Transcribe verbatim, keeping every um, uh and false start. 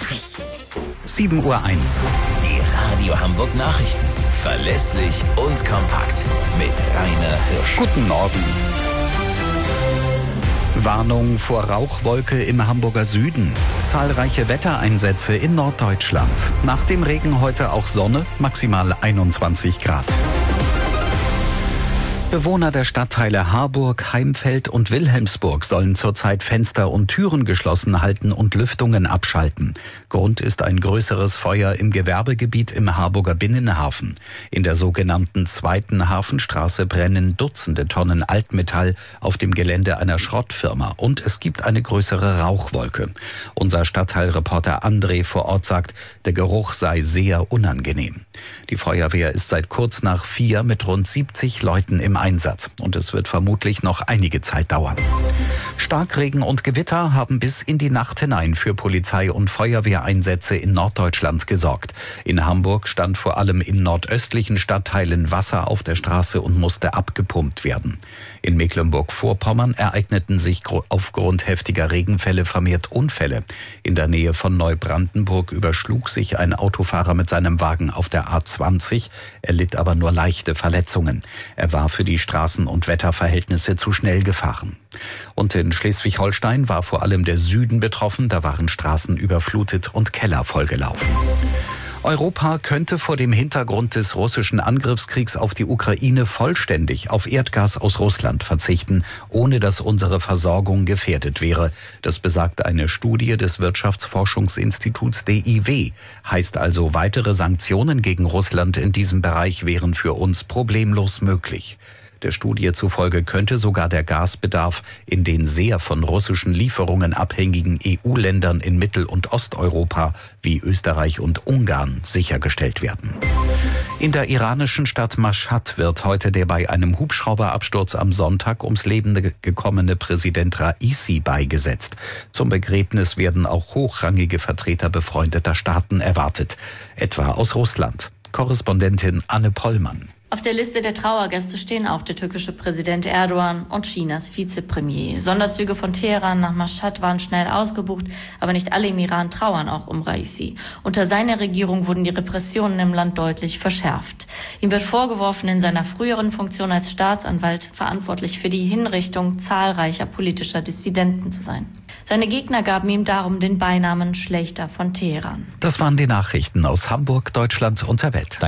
richtig. sieben Uhr eins. Die Radio Hamburg Nachrichten. Verlässlich und kompakt. Mit Rainer Hirsch. Guten Morgen. Warnung vor Rauchwolke im Hamburger Süden. Zahlreiche Wettereinsätze in Norddeutschland. Nach dem Regen heute auch Sonne, maximal einundzwanzig Grad. Bewohner der Stadtteile Harburg, Heimfeld und Wilhelmsburg sollen zurzeit Fenster und Türen geschlossen halten und Lüftungen abschalten. Grund ist ein größeres Feuer im Gewerbegebiet im Harburger Binnenhafen. In der sogenannten zweiten Hafenstraße brennen Dutzende Tonnen Altmetall auf dem Gelände einer Schrottfirma und es gibt eine größere Rauchwolke. Unser Stadtteilreporter André vor Ort sagt, der Geruch sei sehr unangenehm. Die Feuerwehr ist seit kurz nach vier mit rund siebzig Leuten im Einsatz und es wird vermutlich noch einige Zeit dauern. Starkregen und Gewitter haben bis in die Nacht hinein für Polizei- und Feuerwehreinsätze in Norddeutschland gesorgt. In Hamburg stand vor allem in nordöstlichen Stadtteilen Wasser auf der Straße und musste abgepumpt werden. In Mecklenburg-Vorpommern ereigneten sich aufgrund heftiger Regenfälle vermehrt Unfälle. In der Nähe von Neubrandenburg überschlug sich ein Autofahrer mit seinem Wagen auf der A zwanzig, er litt aber nur leichte Verletzungen. Er war für die Straßen- und Wetterverhältnisse zu schnell gefahren. Und in Schleswig-Holstein war vor allem der Süden betroffen, da waren Straßen überflutet und Keller vollgelaufen. Europa könnte vor dem Hintergrund des russischen Angriffskriegs auf die Ukraine vollständig auf Erdgas aus Russland verzichten, ohne dass unsere Versorgung gefährdet wäre. Das besagt eine Studie des Wirtschaftsforschungsinstituts D I W. Heißt also, weitere Sanktionen gegen Russland in diesem Bereich wären für uns problemlos möglich. Der Studie zufolge könnte sogar der Gasbedarf in den sehr von russischen Lieferungen abhängigen E U-Ländern in Mittel- und Osteuropa wie Österreich und Ungarn sichergestellt werden. In der iranischen Stadt Maschhad wird heute der bei einem Hubschrauberabsturz am Sonntag ums Leben gekommene Präsident Raisi beigesetzt. Zum Begräbnis werden auch hochrangige Vertreter befreundeter Staaten erwartet, etwa aus Russland. Korrespondentin Anne Pollmann. Auf der Liste der Trauergäste stehen auch der türkische Präsident Erdogan und Chinas Vizepremier. Sonderzüge von Teheran nach Maschhad waren schnell ausgebucht, aber nicht alle im Iran trauern auch um Raisi. Unter seiner Regierung wurden die Repressionen im Land deutlich verschärft. Ihm wird vorgeworfen, in seiner früheren Funktion als Staatsanwalt verantwortlich für die Hinrichtung zahlreicher politischer Dissidenten zu sein. Seine Gegner gaben ihm darum den Beinamen Schlächter von Teheran. Das waren die Nachrichten aus Hamburg, Deutschland und der Welt.